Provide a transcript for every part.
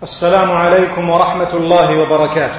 السلام عليكم ورحمة الله وبركاته.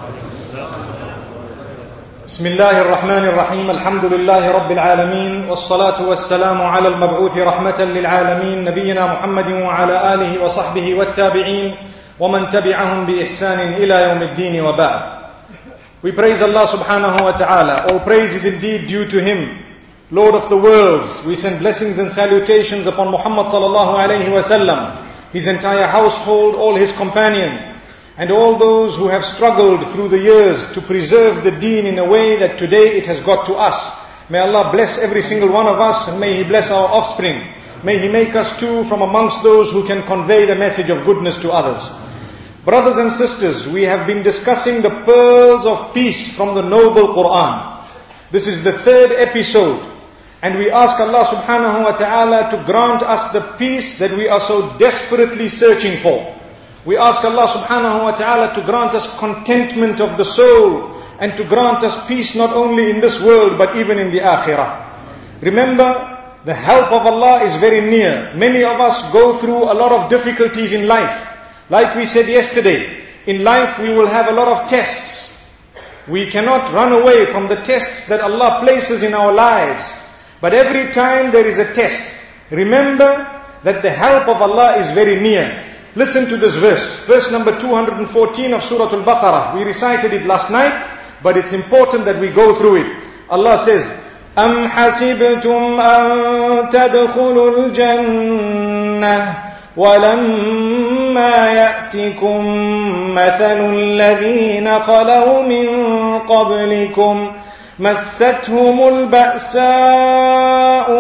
بسم الله الرحمن الرحيم. الحمد لله رب العالمين، والصلاة والسلام على المبعوث رحمة للعالمين نبينا محمد وعلى آله وصحبه والتابعين ومن تبعهم بإحسان إلى يوم الدين وبعد. We praise Allah subhanahu wa ta'ala. All praise is indeed due to Him, Lord of the worlds. We send blessings and salutations upon Muhammad sallallahu alayhi wa sallam, his entire household, all his companions, and all those who have struggled through the years to preserve the deen in a way that today it has got to us. May Allah bless every single one of us, and may He bless our offspring. May He make us too from amongst those who can convey the message of goodness to others. Brothers and sisters, we have been discussing the pearls of peace from the noble Quran. This is the third episode. And we ask Allah subhanahu wa ta'ala to grant us the peace that we are so desperately searching for. We ask Allah subhanahu wa ta'ala to grant us contentment of the soul, and to grant us peace not only in this world but even in the akhirah. Remember, the help of Allah is very near. Many of us go through a lot of difficulties in life. Like we said yesterday, in life we will have a lot of tests. We cannot run away from the tests that Allah places in our lives. But every time there is a test, remember that the help of Allah is very near. Listen to this verse number 214 of Surah Al-Baqarah. We recited it last night, but it's important that we go through it. Allah says, أَمْ حَسِبْتُمْ أَن تَدْخُلُوا الْجَنَّةِ وَلَمَّا يَأْتِكُمْ مَثَلُ الَّذِينَ خَلَوْا مِن قَبْلِكُمْ مستهم البأساء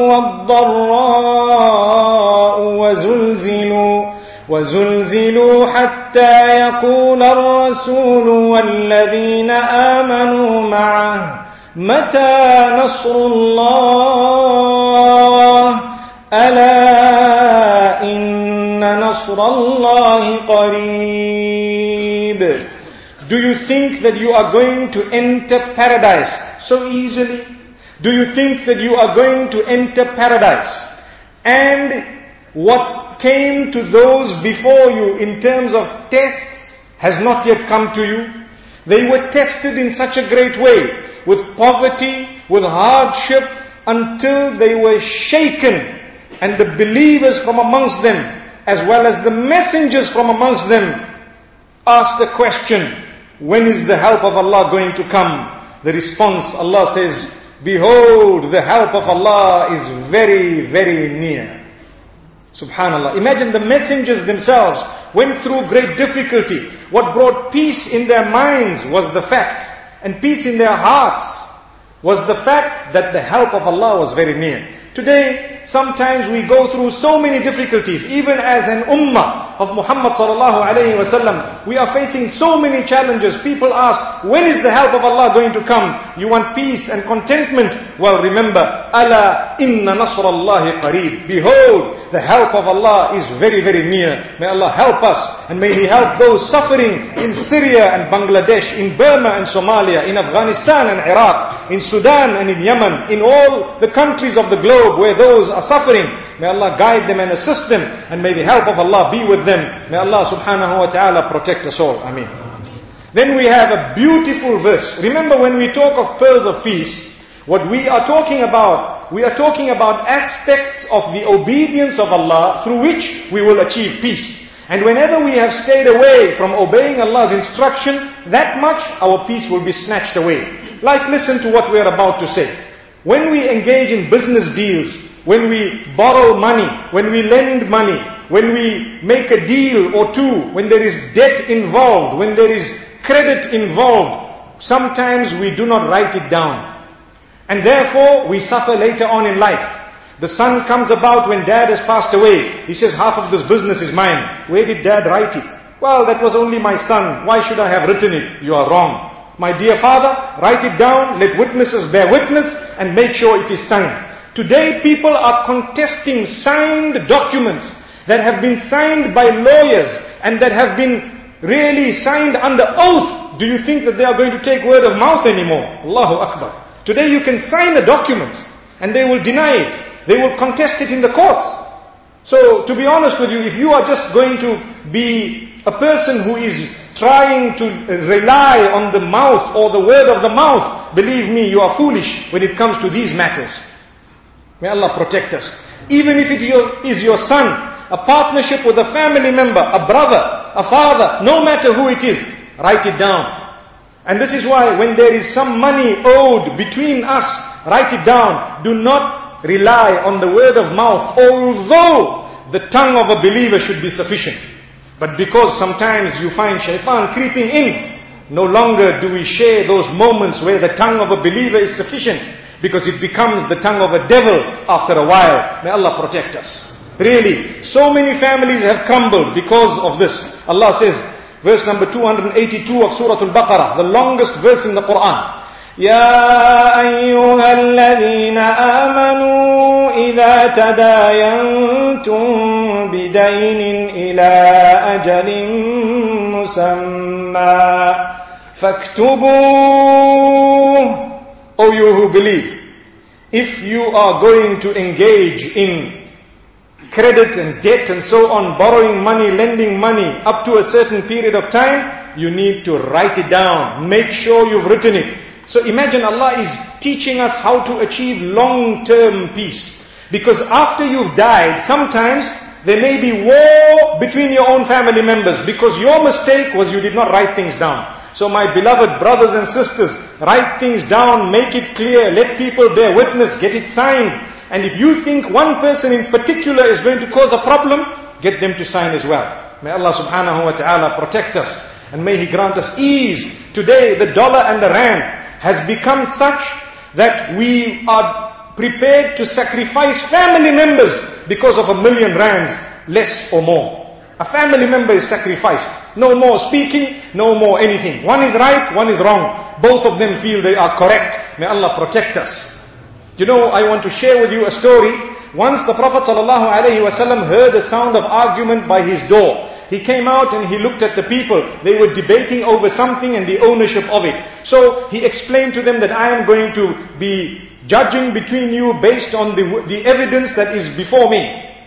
والضراء وزلزلوا حتى يقول الرسول والذين آمنوا معه متى نصر الله ألا إن نصر الله قريب. Do you think that you are going to enter paradise so easily? Do you think that you are going to enter paradise, and what came to those before you in terms of tests has not yet come to you? They were tested in such a great way, with poverty, with hardship, until they were shaken, and the believers from amongst them, as well as the messengers from amongst them, asked the question, when is the help of Allah going to come? The response, Allah says, behold, the help of Allah is very, very near. Subhanallah. Imagine the messengers themselves went through great difficulty. What brought peace in their minds was the fact, and peace in their hearts was the fact that the help of Allah was very near. Today, sometimes we go through so many difficulties, even as an ummah of Muhammad sallallahu alayhi wa sallam. We are facing so many challenges. People ask, when is the help of Allah going to come? You want peace and contentment? Well, remember, Ala inna nasrallahi qareeb. Behold, the help of Allah is very, very near. May Allah help us, and may He help those suffering in Syria and Bangladesh, in Burma and Somalia, in Afghanistan and Iraq, in Sudan and in Yemen, in all the countries of the globe where those are suffering. May Allah guide them and assist them, and may the help of Allah be with them. May Allah subhanahu wa ta'ala protect us all. Ameen. Then we have a beautiful verse. Remember, when we talk of pearls of peace, what we are talking about aspects of the obedience of Allah through which we will achieve peace. And whenever we have stayed away from obeying Allah's instruction, that much our peace will be snatched away. Like, listen to what we are about to say. When we engage in business deals, when we borrow money, when we lend money, when we make a deal or two, when there is debt involved, when there is credit involved, sometimes we do not write it down. And therefore, we suffer later on in life. The son comes about when dad has passed away. He says, half of this business is mine. Where did dad write it? Well, that was only my son. Why should I have written it? You are wrong. My dear father, write it down, let witnesses bear witness, and make sure it is signed. Today, people are contesting signed documents that have been signed by lawyers and that have been really signed under oath. Do you think that they are going to take word of mouth anymore? Allahu Akbar. Today you can sign a document and they will deny it. They will contest it in the courts. So, to be honest with you, if you are just going to be a person who is trying to rely on the mouth or the word of the mouth, believe me, you are foolish when it comes to these matters. May Allah protect us. Even if it is your son, a partnership with a family member, a brother, a father, no matter who it is, write it down. And this is why when there is some money owed between us, write it down. Do not rely on the word of mouth, although the tongue of a believer should be sufficient. But because sometimes you find shaitan creeping in, no longer do we share those moments where the tongue of a believer is sufficient, because it becomes the tongue of a devil after a while. May Allah protect us. Really, so many families have crumbled because of this. Allah says, verse number 282 of Surah Al-Baqarah, the longest verse in the Quran. يا أيها الذين آمنوا إذا تداينتم بدين إلى أجل مسمى فاكتبوه. O you who believe, if you are going to engage in credit and debt and so on, borrowing money, lending money up to a certain period of time, you need to write it down. Make sure you've written it. So imagine Allah is teaching us how to achieve long-term peace. Because after you've died, sometimes there may be war between your own family members, because your mistake was you did not write things down. So my beloved brothers and sisters, write things down, make it clear, let people bear witness, get it signed. And if you think one person in particular is going to cause a problem, get them to sign as well. May Allah subhanahu wa ta'ala protect us, and may He grant us ease. Today the dollar and the rand has become such that we are prepared to sacrifice family members because of 1,000,000 rands, less or more. A family member is sacrificed. No more speaking, no more anything. One is right, one is wrong. Both of them feel they are correct. May Allah protect us. You know, I want to share with you a story. Once the Prophet ﷺ heard a sound of argument by his door. He came out and he looked at the people. They were debating over something and the ownership of it. So he explained to them that I am going to be judging between you based on the evidence that is before me.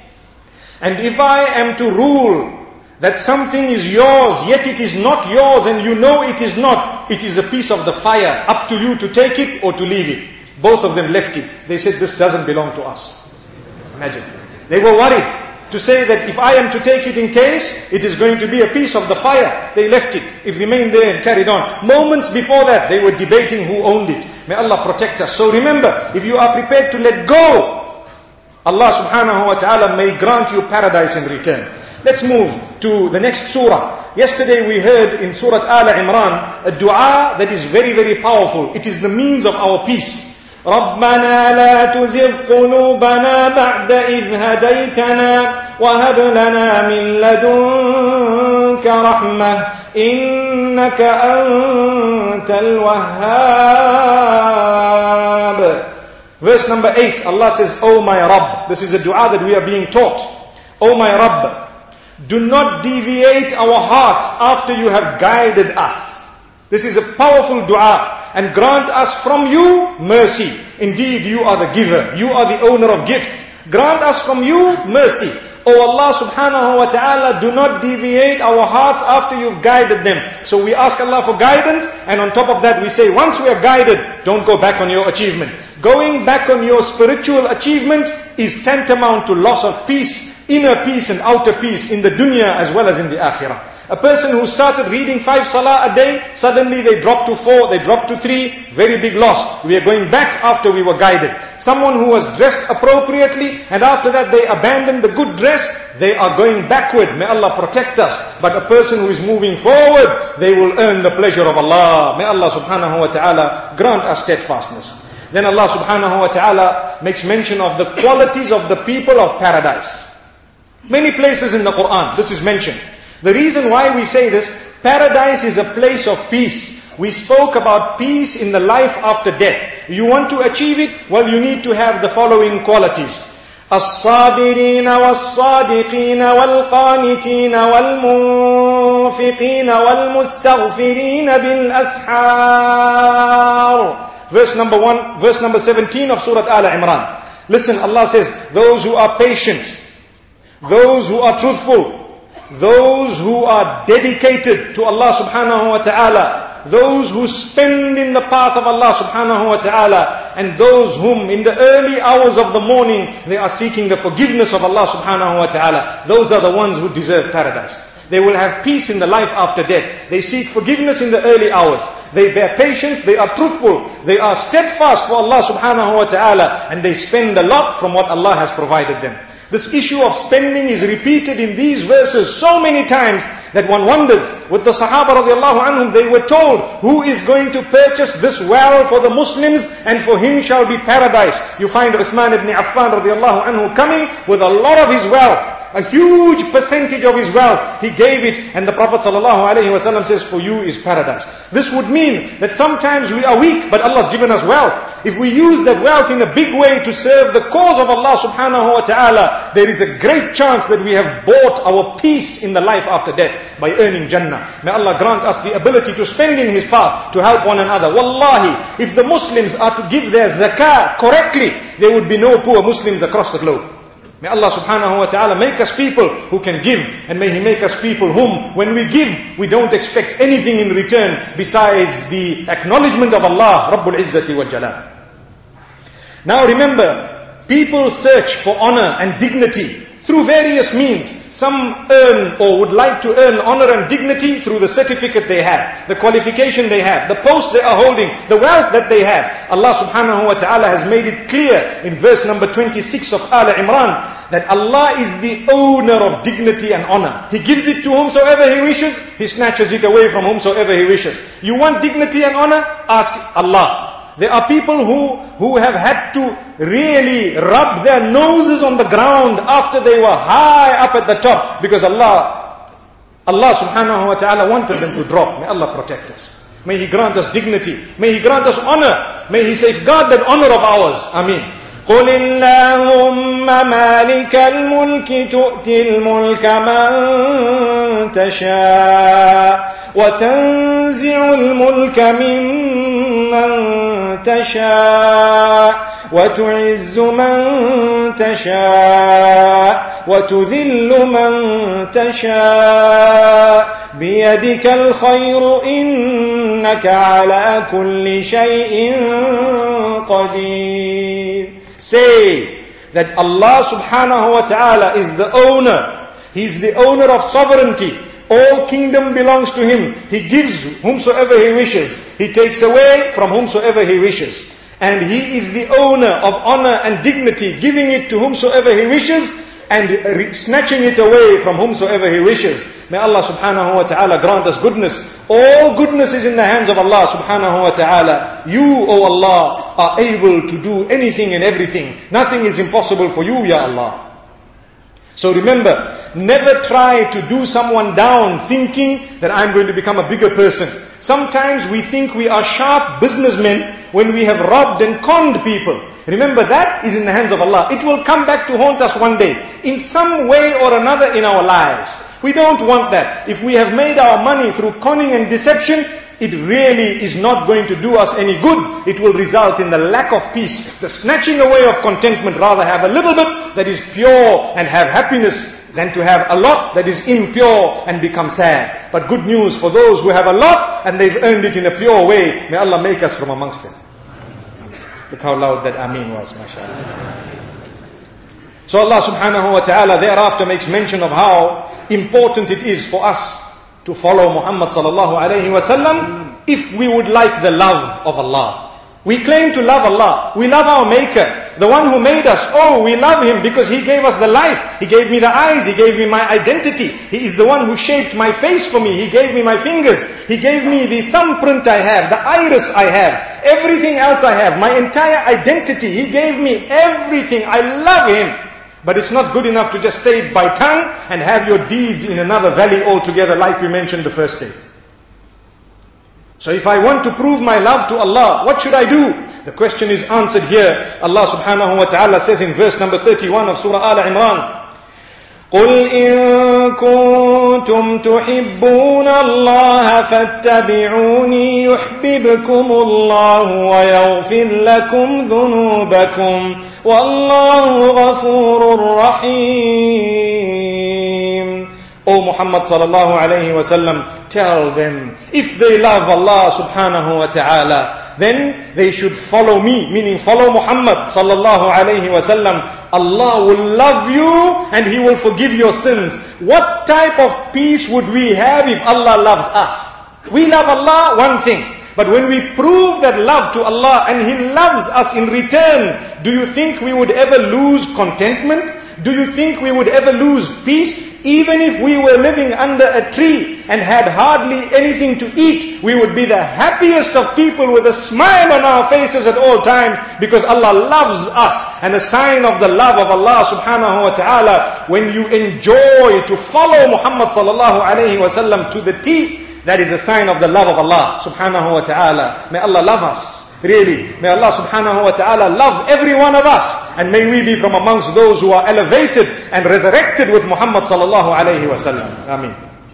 And if I am to rule that something is yours, yet it is not yours, and you know it is not, it is a piece of the fire. Up to you to take it or to leave it. Both of them left it. They said, this doesn't belong to us. Imagine. They were worried to say that if I am to take it in case, it is going to be a piece of the fire. They left it. It remained there and carried on. Moments before that, they were debating who owned it. May Allah protect us. So remember, if you are prepared to let go, Allah subhanahu wa ta'ala may grant you paradise in return. Let's move to the next surah. Yesterday we heard in Surah Al Imran a dua that is very, very powerful. It is the means of our peace. رَبَّنَا لَا تُزِغْ قُلُوبَنَا بَعْدَ إِذْ هَدَيْتَنَا وَهَبْ لَنَا مِن لَّدُنكَ رَحْمَةً إِنَّكَ أَنتَ الْوَهَّابُ. Verse number 8, Allah says, O my Rabb. This is a dua that we are being taught. O my Rabb, do not deviate our hearts after you have guided us. This is a powerful dua. And grant us from you mercy. Indeed, you are the giver. You are the owner of gifts. Grant us from you mercy. O Allah subhanahu wa ta'ala, do not deviate our hearts after you've guided them. So we ask Allah for guidance, and on top of that we say, once we are guided, don't go back on your achievement. Going back on your spiritual achievement is tantamount to loss of peace, inner peace and outer peace in the dunya as well as in the akhirah. A person who started reading 5 salah a day, suddenly they drop to 4, they drop to 3, very big loss. We are going back after we were guided. Someone who was dressed appropriately, and after that they abandoned the good dress, they are going backward. May Allah protect us. But a person who is moving forward, they will earn the pleasure of Allah. May Allah subhanahu wa ta'ala grant us steadfastness. Then Allah subhanahu wa ta'ala makes mention of the qualities of the people of paradise. Many places in the Quran, this is mentioned. The reason why we say this, paradise is a place of peace. We spoke about peace in the life after death. You want to achieve it? Well, you need to have the following qualities. الصابرين والصادقين والقانتين والمنفقين والمستغفرين بالأسحار. Verse number 17 of Surah Al Imran. Listen, Allah says, those who are patient, those who are truthful, those who are dedicated to Allah subhanahu wa ta'ala, those who spend in the path of Allah subhanahu wa ta'ala, and those whom in the early hours of the morning they are seeking the forgiveness of Allah subhanahu wa ta'ala, those are the ones who deserve paradise. They will have peace in the life after death. They seek forgiveness in the early hours. They bear patience, they are truthful, they are steadfast for Allah subhanahu wa ta'ala, and they spend a lot from what Allah has provided them. This issue of spending is repeated in these verses so many times that one wonders. With the Sahaba radiallahu anhum, they were told, who is going to purchase this well for the Muslims, and for him shall be paradise. You find Uthman ibn Affan radiallahu anhu coming with a lot of his wealth. A huge percentage of his wealth, he gave it, and the Prophet ﷺ says, for you is paradise. This would mean that sometimes we are weak, but Allah's given us wealth. If we use that wealth in a big way to serve the cause of Allah subhanahu wa ta'ala, there is a great chance that we have bought our peace in the life after death by earning Jannah. May Allah grant us the ability to spend in His path, to help one another. Wallahi, if the Muslims are to give their zakah correctly, there would be no poor Muslims across the globe. May Allah subhanahu wa ta'ala make us people who can give, and may He make us people whom, when we give, we don't expect anything in return besides the acknowledgement of Allah Rabbul Izzati wal Jalal. Now remember, people search for honor and dignity through various means. Some earn or would like to earn honor and dignity through the certificate they have, the qualification they have, the post they are holding, the wealth that they have. Allah subhanahu wa ta'ala has made it clear in verse number 26 of Al Imran that Allah is the owner of dignity and honor. He gives it to whomsoever He wishes, He snatches it away from whomsoever He wishes. You want dignity and honor? Ask Allah. There are people who have had to really rub their noses on the ground after they were high up at the top, because Allah subhanahu wa ta'ala wanted them to drop. May Allah protect us. May He grant us dignity. May He grant us honor. May He safeguard that honor of ours. Ameen. قل اللهم مالك الملك تؤتي الملك من تشاء وتنزع الملك ممن تشاء وتعز من تشاء وتذل من تشاء بيدك الخير إنك على كل شيء قدير. Say that Allah subhanahu wa ta'ala is the owner. He's the owner of sovereignty. All kingdom belongs to Him. He gives whomsoever He wishes. He takes away from whomsoever He wishes. And He is the owner of honor and dignity, giving it to whomsoever He wishes, and snatching it away from whomsoever He wishes. May Allah subhanahu wa ta'ala grant us goodness. All goodness is in the hands of Allah subhanahu wa ta'ala. You, O Allah, are able to do anything and everything. Nothing is impossible for you, Ya Allah. So remember, never try to do someone down thinking that I'm going to become a bigger person. Sometimes we think we are sharp businessmen when we have robbed and conned people. Remember, that is in the hands of Allah. It will come back to haunt us one day, in some way or another in our lives. We don't want that. If we have made our money through conning and deception, it really is not going to do us any good. It will result in the lack of peace, the snatching away of contentment. Rather have a little bit that is pure and have happiness, than to have a lot that is impure and become sad. But good news for those who have a lot and they've earned it in a pure way. May Allah make us from amongst them. Look how loud that Ameen was, mashallah. So Allah subhanahu wa ta'ala thereafter makes mention of how important it is for us to follow Muhammad sallallahu alayhi wa sallam if we would like the love of Allah. We claim to love Allah. We love our Maker, the one who made us. Oh, we love Him because He gave us the life. He gave me the eyes. He gave me my identity. He is the one who shaped my face for me. He gave me my fingers. He gave me the thumbprint I have, the iris I have, everything else I have, my entire identity. He gave me everything. I love Him. But it's not good enough to just say it by tongue and have your deeds in another valley altogether, like we mentioned the first day. So if I want to prove my love to Allah, what should I do? The question is answered here. Allah subhanahu wa ta'ala says in verse number 31 of Surah Al Imran, قُلْ إِن كُنتُمْ تُحِبُّونَ اللَّهَ فَاتَّبِعُونِي يُحْبِبْكُمُ اللَّهُ وَيَغْفِرْ لَكُمْ ذُنُوبَكُمْ وَاللَّهُ غَفُورٌ رَحِيمٌ O Muhammad sallallahu alayhi wa sallam, tell them, if they love Allah subhanahu wa ta'ala, then they should follow me, meaning follow Muhammad sallallahu alayhi wa sallam. Allah will love you and He will forgive your sins. What type of peace would we have if Allah loves us? We love Allah, one thing. But when we prove that love to Allah and He loves us in return, do you think we would ever lose contentment? Do you think we would ever lose peace? Even if we were living under a tree and had hardly anything to eat, we would be the happiest of people with a smile on our faces at all times, because Allah loves us. And a sign of the love of Allah subhanahu wa ta'ala, when you enjoy to follow Muhammad sallallahu alayhi wa sallam to the T, that is a sign of the love of Allah subhanahu wa ta'ala. May Allah love us. Really, may Allah subhanahu wa ta'ala love every one of us, and may we be from amongst those who are elevated and resurrected with Muhammad sallallahu alayhi wa sallam. Ameen.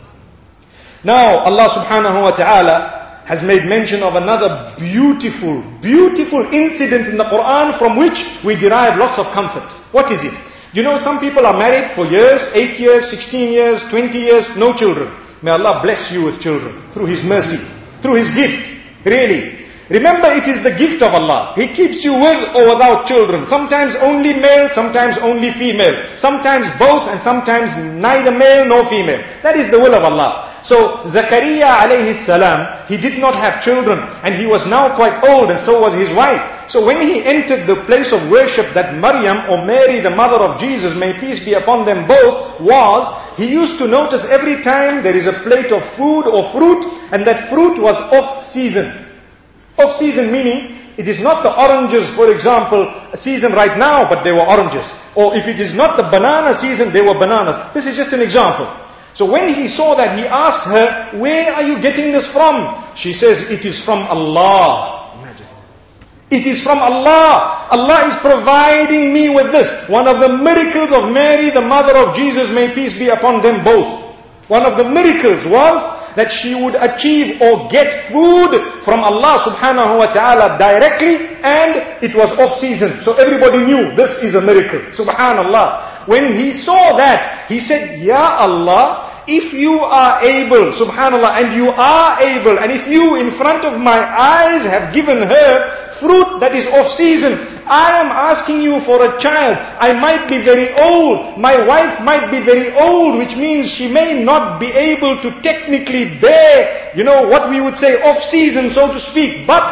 Now Allah subhanahu wa ta'ala has made mention of another beautiful incident in the Quran from which we derive lots of comfort. What is it? You know, some people are married for years, 8 years, 16 years, 20 years, no children. May Allah bless you with children through His mercy, through His gift. Really. Remember, it is the gift of Allah. He keeps you with or without children. Sometimes only male, sometimes only female. Sometimes both, and sometimes neither male nor female. That is the will of Allah. So, Zakaria alayhi salam, he did not have children, and he was now quite old, and so was his wife. So when he entered the place of worship that Maryam, or Mary, the mother of Jesus, may peace be upon them both, was, he used to notice every time there is a plate of food or fruit, and that fruit was off season. Off season meaning, it is not the oranges, for example, season right now, but they were oranges. Or if it is not the banana season, they were bananas. This is just an example. So when he saw that, he asked her, where are you getting this from? She says, it is from Allah. Imagine. It is from Allah. Allah is providing me with this. One of the miracles of Mary, the mother of Jesus, may peace be upon them both. One of the miracles was that she would achieve or get food from Allah subhanahu wa ta'ala directly, and it was off season. So everybody knew this is a miracle. Subhanallah. When he saw that, he said, Ya Allah, if you are able, subhanallah, and you are able, and if you in front of my eyes have given her fruit that is off season, I am asking you for a child. I might be very old. My wife might be very old, which means she may not be able to technically bear, what we would say off season, so to speak. But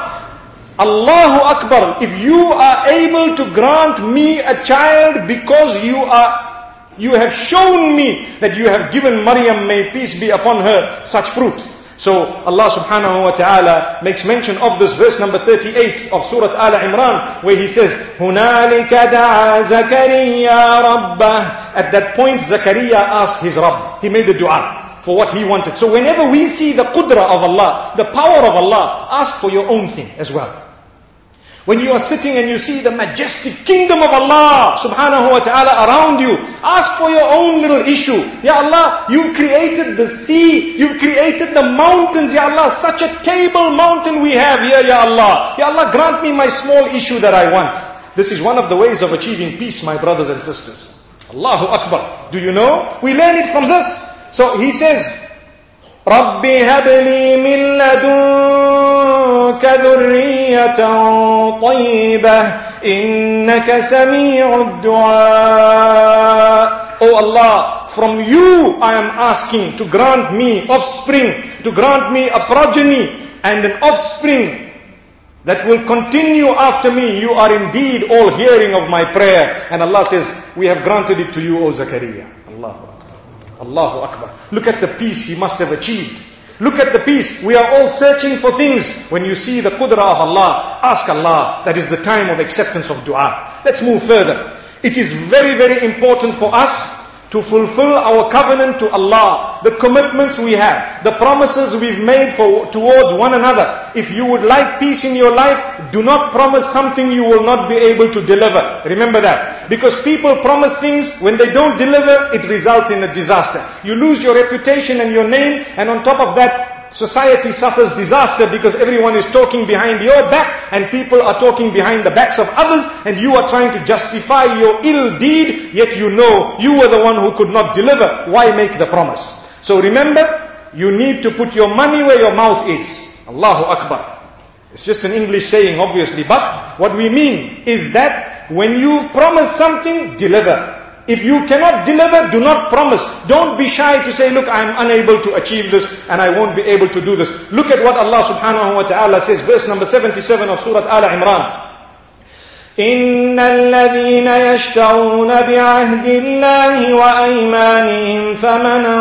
Allahu Akbar, if you are able to grant me a child because you have shown me that you have given Maryam, may peace be upon her, such fruit. So Allah subhanahu wa ta'ala makes mention of this verse number 38 of Surah Al-Imran, where He says, هُنَالِكَ دَعَى زَكَرِيَّا رَبَّهُ. At that point, Zakaria asked his Rabb. He made a dua for what he wanted. So whenever we see the qudra of Allah, the power of Allah, ask for your own thing as well. When you are sitting and you see the majestic kingdom of Allah subhanahu wa ta'ala around you, ask for your own little issue. Ya Allah, you created the sea, you created the mountains, Ya Allah, such a table mountain we have here, Ya Allah. Ya Allah, grant me my small issue that I want. This is one of the ways of achieving peace, my brothers and sisters. Allahu Akbar. Do you know? We learn it from this. So he says, رَبِّ هَبْ لِي مِن لَّدُنكَ ذُرِّيَّةً طَيِّبَةً إِنَّكَ سَمِيعُ الدُّعَاءِ. Oh Allah, from you I am asking to grant me offspring, to grant me a progeny and an offspring that will continue after me. You are indeed all hearing of my prayer. And Allah says, we have granted it to you, O Zakaria. Allahu Akbar. Allahu Akbar. Look at the peace he must have achieved. Look at the peace. We are all searching for things. When you see the qudra of Allah, ask Allah. That is the time of acceptance of dua. Let's move further. It is very, very important for us to fulfill our covenant to Allah, the commitments we have, the promises we've made towards one another. If you would like peace in your life, do not promise something you will not be able to deliver. Remember that. Because people promise things, when they don't deliver, it results in a disaster. You lose your reputation and your name, and on top of that, society suffers disaster because everyone is talking behind your back and people are talking behind the backs of others, and you are trying to justify your ill deed, yet you know you were the one who could not deliver. Why make the promise? So remember, you need to put your money where your mouth is. Allahu Akbar. It's just an English saying, obviously, but what we mean is that when you've promised something, deliver. If you cannot deliver, do not promise. Don't be shy to say, look, I'm unable to achieve this and I won't be able to do this. Look at what Allah subhanahu wa ta'ala says, verse number 77 of Surah Al-Imran. إِنَّ الَّذِينَ يَشْتَرُونَ بِعَهْدِ اللَّهِ وَأَيْمَانِهِمْ ثَمَنًا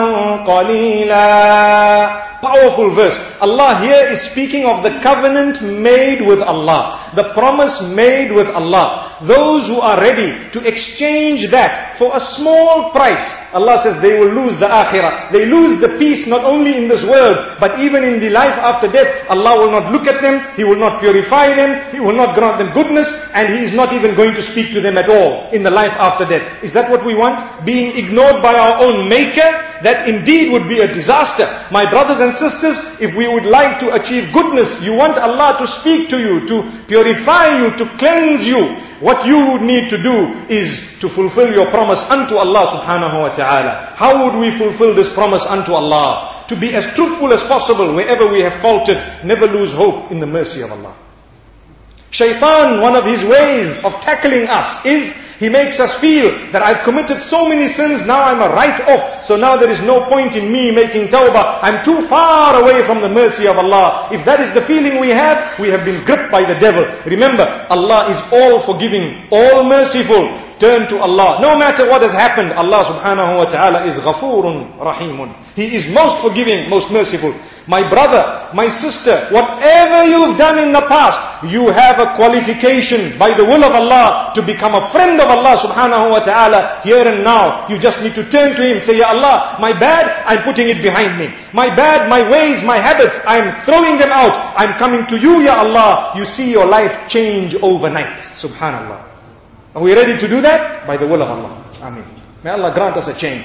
قَلِيلًا. Powerful verse. Allah here is speaking of the covenant made with Allah, the promise made with Allah. Those who are ready to exchange that for a small price, Allah says they will lose the akhirah. They lose the peace not only in this world, but even in the life after death. Allah will not look at them, He will not purify them, He will not grant them goodness, and He is not even going to speak to them at all in the life after death. Is that what we want? Being ignored by our own Maker? That indeed would be a disaster. My brothers and sisters, if we would like to achieve goodness, you want Allah to speak to you, to purify you, to cleanse you, what you would need to do is to fulfill your promise unto Allah subhanahu wa ta'ala. How would we fulfill this promise unto Allah? To be as truthful as possible wherever we have faltered. Never lose hope in the mercy of Allah. Shaitan, one of his ways of tackling us is, he makes us feel that I've committed so many sins, now I'm a write-off. So now there is no point in me making tawbah. I'm too far away from the mercy of Allah. If that is the feeling we have been gripped by the devil. Remember, Allah is all forgiving, all merciful. Turn to Allah. No matter what has happened, Allah subhanahu wa ta'ala is ghafurun rahimun. He is most forgiving, most merciful. My brother, my sister, whatever you've done in the past, you have a qualification by the will of Allah to become a friend of Allah subhanahu wa ta'ala here and now. You just need to turn to Him, say, Ya Allah, my bad, I'm putting it behind me. My bad, my ways, my habits, I'm throwing them out. I'm coming to you, Ya Allah. You see your life change overnight. Subhanallah. Are we ready to do that? By the will of Allah. Ameen. May Allah grant us a change.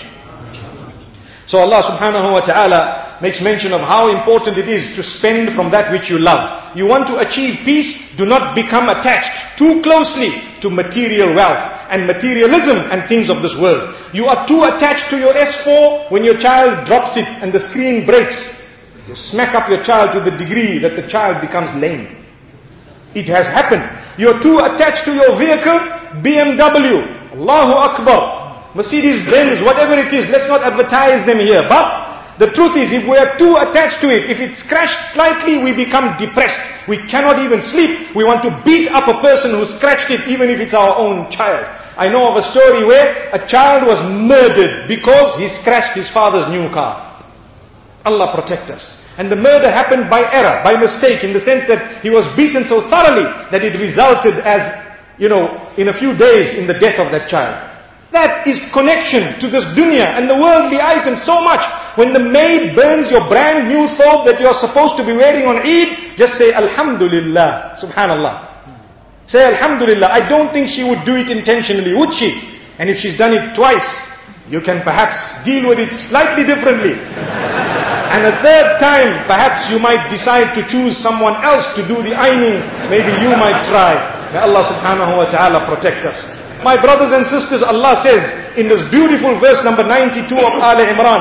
So Allah subhanahu wa ta'ala makes mention of how important it is to spend from that which you love. You want to achieve peace, do not become attached too closely to material wealth and materialism and things of this world. You are too attached to your S4 when your child drops it and the screen breaks. You smack up your child to the degree that the child becomes lame. It has happened. You're too attached to your vehicle, BMW, Allahu Akbar, Mercedes-Benz, whatever it is, let's not advertise them here. But the truth is, if we are too attached to it, if it's scratched slightly, we become depressed. We cannot even sleep. We want to beat up a person who scratched it, even if it's our own child. I know of a story where a child was murdered because he scratched his father's new car. Allah protect us. And the murder happened by error, by mistake, in the sense that he was beaten so thoroughly that it resulted as, in a few days in the death of that child. That is connection to this dunya and the worldly items so much. When the maid burns your brand new thobe that you're supposed to be wearing on Eid, just say Alhamdulillah, Subhanallah. Say Alhamdulillah. I don't think she would do it intentionally, would she? And if she's done it twice, you can perhaps deal with it slightly differently. And a third time, perhaps you might decide to choose someone else to do the ironing. Maybe you might try. May Allah subhanahu wa ta'ala protect us. My brothers and sisters, Allah says in this beautiful verse number 92 of Ali Imran,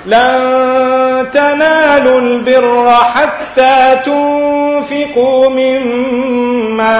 لَن تَنَالُوا الْبِرَّ حَتَّى تُنْفِقُوا مِمَّا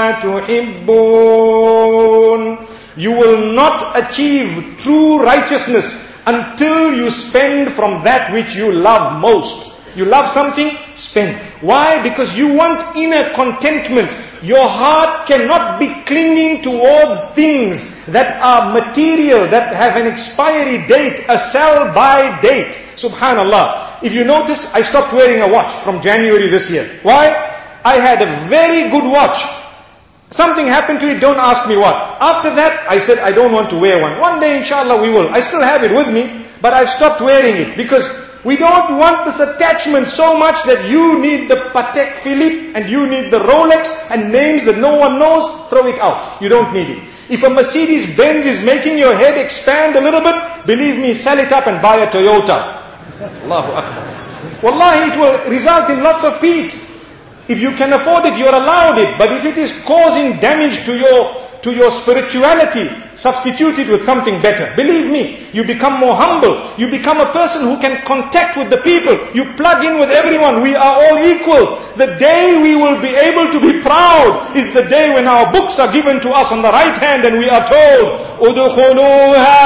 تُحِبُّونَ. You will not achieve true righteousness until you spend from that which you love most. You love something? Spend. Why? Because you want inner contentment. Your heart cannot be clinging towards things that are material, that have an expiry date, a sell-by date. Subhanallah. If you notice, I stopped wearing a watch from January this year. Why? I had a very good watch. Something happened to it, don't ask me what. After that, I said, I don't want to wear one. One day, inshallah, we will. I still have it with me, but I've stopped wearing it because we don't want this attachment so much that you need the Patek Philippe and you need the Rolex and names that no one knows, throw it out. You don't need it. If a Mercedes-Benz is making your head expand a little bit, believe me, sell it up and buy a Toyota. Allahu Akbar. Wallahi, it will result in lots of peace. If you can afford it, you're allowed it. But if it is causing damage to your spirituality, substitute it with something better. Believe me, you become more humble. You become a person who can contact with the people. You plug in with everyone. We are all equals. The day we will be able to be proud is the day when our books are given to us on the right hand and we are told, "Udkhuluha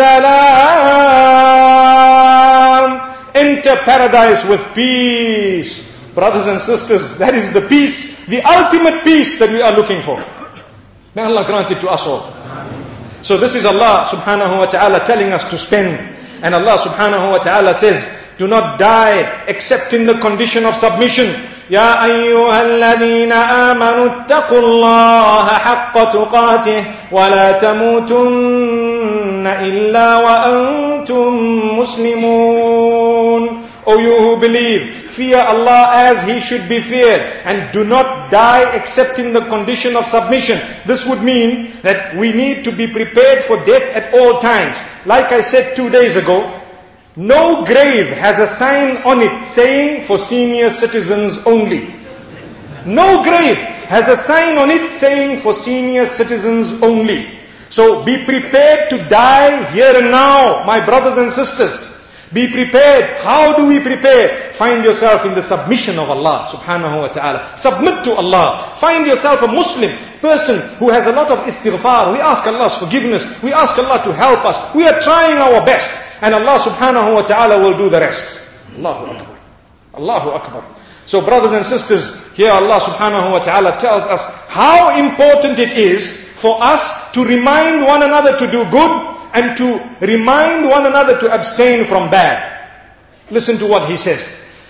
bisalam." Enter paradise with peace. Brothers and sisters, that is the peace, the ultimate peace that we are looking for. May Allah grant it to us all. So this is Allah subhanahu wa ta'ala telling us to spend. And Allah subhanahu wa ta'ala says, do not die except in the condition of submission. يا أيها الذين آمنوا اتقوا الله حق تقاته ولا تموتن إلا وأنتم مسلمون. O you who believe, fear Allah as He should be feared, and do not die except in the condition of submission. This would mean that we need to be prepared for death at all times. Like I said 2 days ago, no grave has a sign on it saying for senior citizens only. No grave has a sign on it saying for senior citizens only. So be prepared to die here and now, my brothers and sisters. Be prepared. How do we prepare? Find yourself in the submission of Allah subhanahu wa ta'ala. Submit to Allah. Find yourself a Muslim person who has a lot of istighfar. We ask Allah's forgiveness. We ask Allah to help us. We are trying our best. And Allah subhanahu wa ta'ala will do the rest. Allahu Akbar. Allahu Akbar. So brothers and sisters, here Allah subhanahu wa ta'ala tells us how important it is for us to remind one another to do good and to remind one another to abstain from bad. Listen to what he says.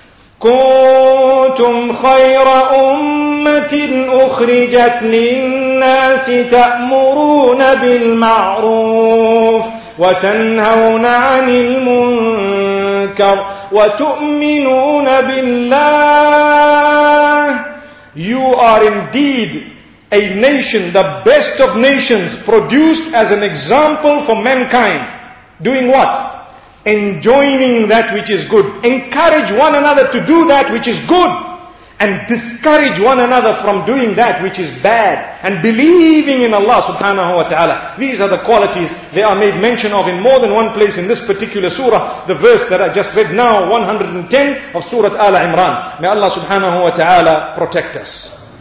كنتم خير أمة أخرجت للناس تأمرون بالمعروف وتنهون عن المنكر وتؤمنون بالله. You are indeed a nation, the best of nations, produced as an example for mankind. Doing what? Enjoining that which is good. Encourage one another to do that which is good. And discourage one another from doing that which is bad. And believing in Allah subhanahu wa ta'ala. These are the qualities they are made mention of in more than one place in this particular surah. The verse that I just read now, 110 of Surah Al-Imran. May Allah subhanahu wa ta'ala protect us.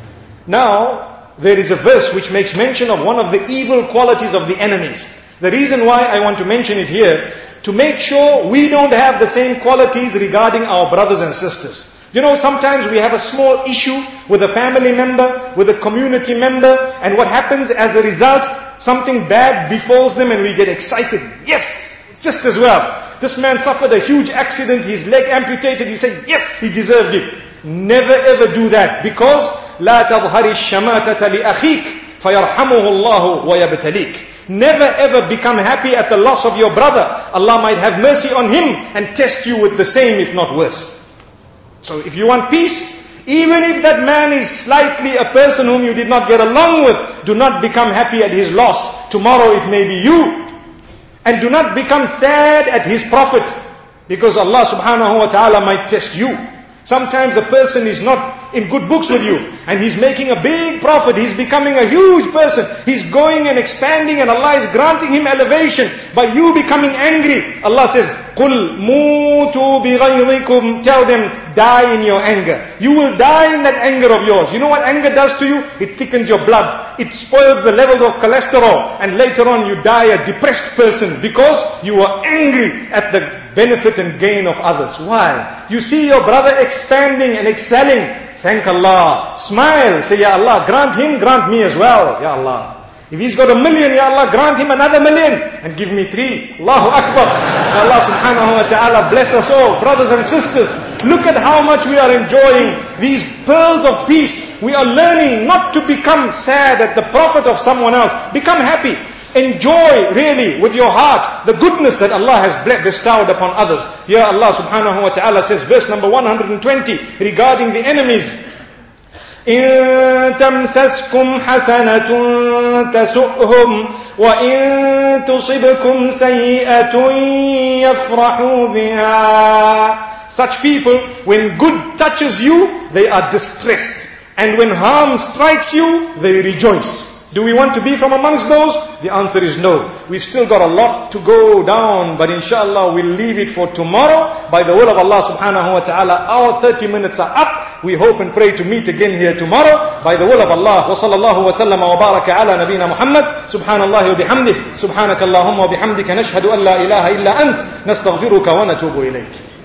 Now, there is a verse which makes mention of one of the evil qualities of the enemies. The reason why I want to mention it here, to make sure we don't have the same qualities regarding our brothers and sisters. You know, sometimes we have a small issue with a family member, with a community member, and what happens as a result, something bad befalls them and we get excited. Yes, just as well. This man suffered a huge accident, his leg amputated, you say, yes, he deserved it. Never ever do that, because لا تظهر الشماتة لأخيك فيرحمه الله ويبتليك. Never ever become happy at the loss of your brother. Allah might have mercy on him and test you with the same, if not worse. So if you want peace, even if that man is slightly a person whom you did not get along with, do not become happy at his loss. Tomorrow it may be you. And do not become sad at his profit, because Allah subhanahu wa ta'ala might test you. Sometimes a person is not in good books with you, and he's making a big profit, he's becoming a huge person, he's going and expanding, and Allah is granting him elevation, by you becoming angry. Allah says, قُلْ مُوتُوا بِغَيْظِكُمْ. Tell them, die in your anger. You will die in that anger of yours. You know what anger does to you? It thickens your blood. It spoils the levels of cholesterol, and later on you die a depressed person, because you were angry at the benefit and gain of others. Why? You see your brother expanding and excelling. Thank Allah. Smile. Say, Ya Allah, grant him, grant me as well. Ya Allah. If he's got 1 million, Ya Allah, grant him another 1 million. And give me 3. Allahu Akbar. Allah subhanahu wa ta'ala bless us all. Brothers and sisters, look at how much we are enjoying these pearls of peace. We are learning not to become sad at the profit of someone else. Become happy. Enjoy really with your heart the goodness that Allah has bestowed upon others. Here Allah subhanahu wa ta'ala says, verse number 120, regarding the enemies. إِن تَمْسَسْكُمْ حَسَنَةٌ تَسُؤْهُمْ وَإِن تصبكم سيئة يفرحوا بها. Such people, when good touches you, they are distressed. And when harm strikes you, they rejoice. Do we want to be from amongst those? The answer is no. We've still got a lot to go down, but inshallah we'll leave it for tomorrow. By the will of Allah subhanahu wa ta'ala, our 30 minutes are up. We hope and pray to meet again here tomorrow. By the will of Allah, wa sallallahu wa sallam wa baraka ala nabina Muhammad. Subhanallah wa bihamdih. Subhanakallahumma wa bihamdika nashhadu an la ilaha illa ant. Nastaghfiruka wa natubu ilayk.